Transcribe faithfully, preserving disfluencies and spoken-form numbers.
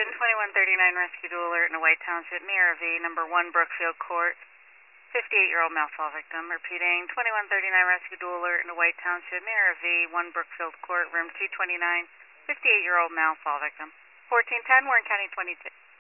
Repeating twenty-one thirty-nine rescue dual alert in a White Township, Mirror V, number one Brookfield Court, fifty-eight-year-old male fall victim. Repeating twenty-one thirty-nine rescue dual alert in a White Township, Mirror V, one Brookfield Court, room two twenty-nine, fifty-eight-year-old male fall victim. fourteen ten, Warren County twenty-two.